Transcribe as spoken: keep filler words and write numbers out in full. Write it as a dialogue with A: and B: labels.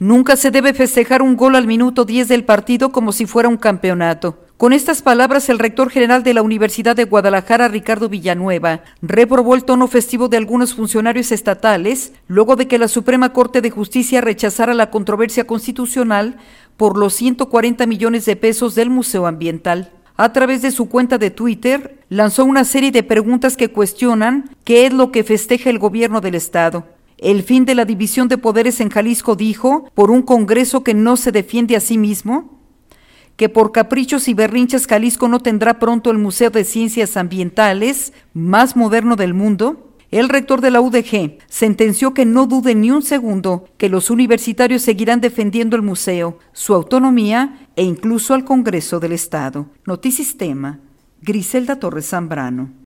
A: Nunca se debe festejar un gol al minuto diez del partido como si fuera un campeonato. Con estas palabras, el rector general de la Universidad de Guadalajara, Ricardo Villanueva, reprobó el tono festivo de algunos funcionarios estatales, luego de que la Suprema Corte de Justicia rechazara la controversia constitucional por los ciento cuarenta millones de pesos del Museo Ambiental. A través de su cuenta de Twitter, lanzó una serie de preguntas que cuestionan qué es lo que festeja el gobierno del Estado. El fin de la división de poderes en Jalisco, dijo, por un Congreso que no se defiende a sí mismo, que por caprichos y berrinches Jalisco no tendrá pronto el Museo de Ciencias Ambientales más moderno del mundo. El rector de la U D G sentenció que no dude ni un segundo que los universitarios seguirán defendiendo el museo, su autonomía e incluso al Congreso del Estado. Notisistema, Griselda Torres Zambrano.